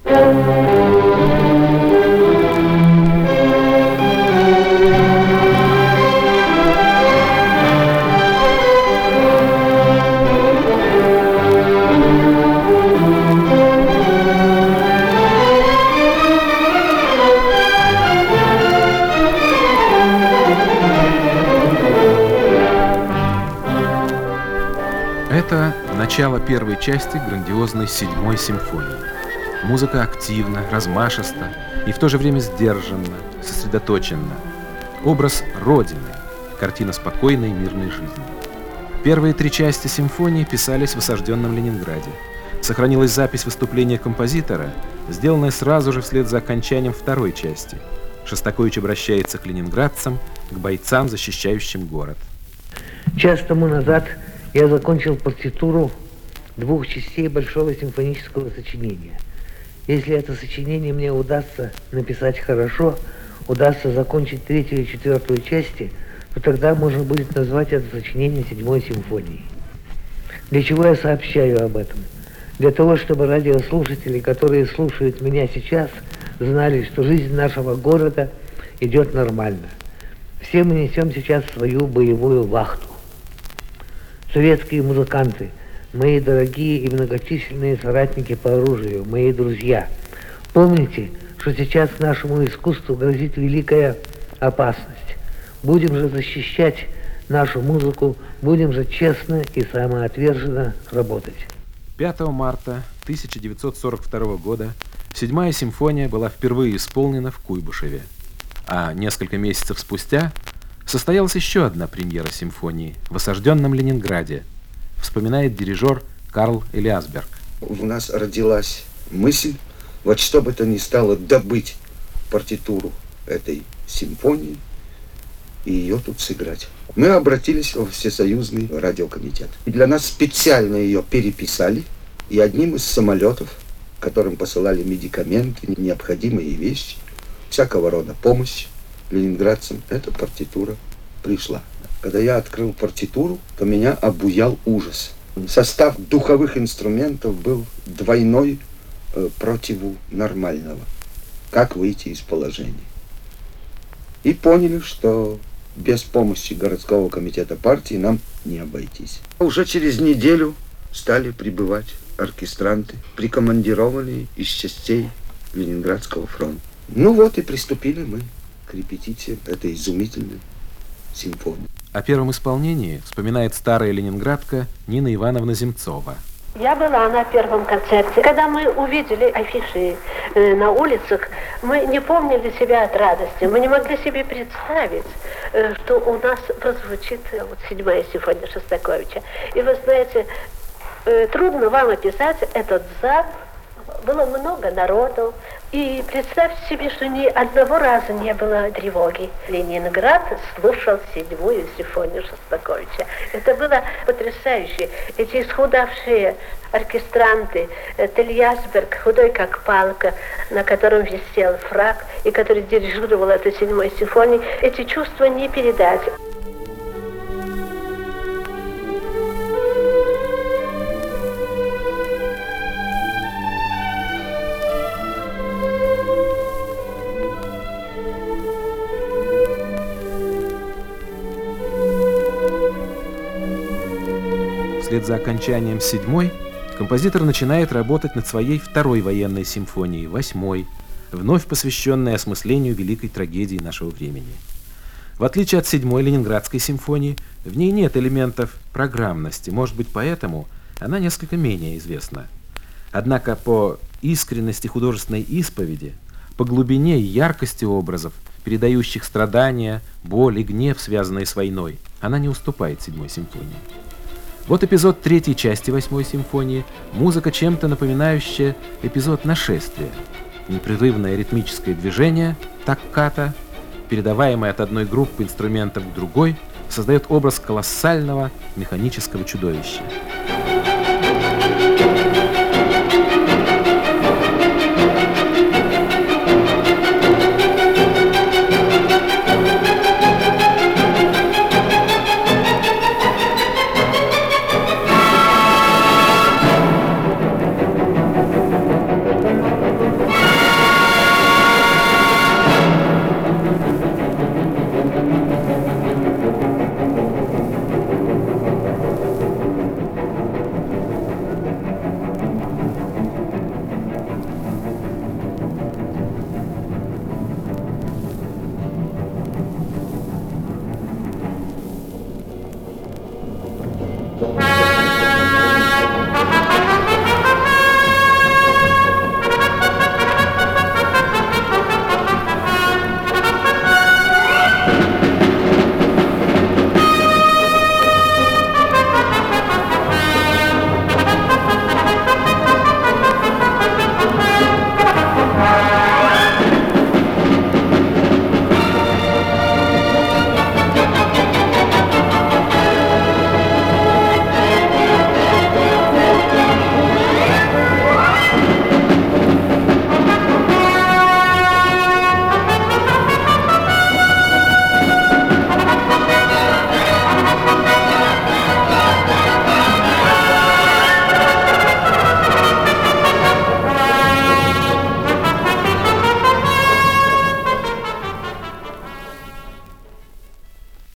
Это начало первой части грандиозной седьмой симфонии. Музыка активна, размашиста и в то же время сдержанна, сосредоточенна. Образ Родины, картина спокойной мирной жизни. Первые три части симфонии писались в осажденном Ленинграде. Сохранилась запись выступления композитора, сделанная сразу же вслед за окончанием второй части. Шостакович обращается к ленинградцам, к бойцам, защищающим город. Час тому назад я закончил партитуру двух частей большого симфонического сочинения. Если это сочинение мне удастся написать хорошо, удастся закончить третью и четвертую части, то тогда можно будет назвать это сочинение седьмой симфонией. Для чего я сообщаю об этом? Для того, чтобы радиослушатели, которые слушают меня сейчас, знали, что жизнь нашего города идет нормально. Все мы несем сейчас свою боевую вахту. Советские музыканты, мои дорогие и многочисленные соратники по оружию, мои друзья, помните, что сейчас нашему искусству грозит великая опасность. Будем же защищать нашу музыку, будем же честно и самоотверженно работать. 5 марта 1942 года седьмая симфония была впервые исполнена в Куйбышеве, а несколько месяцев спустя состоялась еще одна премьера симфонии в осажденном Ленинграде, вспоминает дирижер Карл Элиасберг. У нас родилась мысль, вот что бы то ни стало, добыть партитуру этой симфонии и ее тут сыграть. Мы обратились во Всесоюзный радиокомитет. И для нас специально ее переписали, и одним из самолетов, которым посылали медикаменты, необходимые вещи, всякого рода помощь ленинградцам, эта партитура пришла. Когда я открыл партитуру, то меня обуял ужас. Состав духовых инструментов был двойной противу нормального. Как выйти из положения? И поняли, что без помощи городского комитета партии нам не обойтись. Уже через неделю стали прибывать оркестранты, прикомандированные из частей Ленинградского фронта. Ну вот и приступили мы к репетиции этой изумительной симфонии. О первом исполнении вспоминает старая ленинградка Нина Ивановна Земцова. Я была на первом концерте. Когда мы увидели афиши на улицах, мы не помнили себя от радости. Мы не могли себе представить, что у нас прозвучит вот седьмая симфония Шостаковича. И вы знаете, трудно вам описать этот зал. Было много народу. И представьте себе, что ни одного раза не было тревоги. Ленинград слушал седьмую симфонию Шостаковича. Это было потрясающе. Эти исхудавшие оркестранты, Элиасберг, худой как палка, на котором висел фрак, и который дирижировал эту седьмую симфонию, эти чувства не передать. Вслед за окончанием седьмой композитор начинает работать над своей второй военной симфонией, восьмой, вновь посвященной осмыслению великой трагедии нашего времени. В отличие от седьмой ленинградской симфонии, в ней нет элементов программности, может быть, поэтому она несколько менее известна. Однако по искренности художественной исповеди, по глубине и яркости образов, передающих страдания, боль и гнев, связанные с войной, она не уступает седьмой симфонии. Вот эпизод третьей части восьмой симфонии, музыка, чем-то напоминающая эпизод нашествия. Непрерывное ритмическое движение, такката, передаваемое от одной группы инструментов к другой, создает образ колоссального механического чудовища.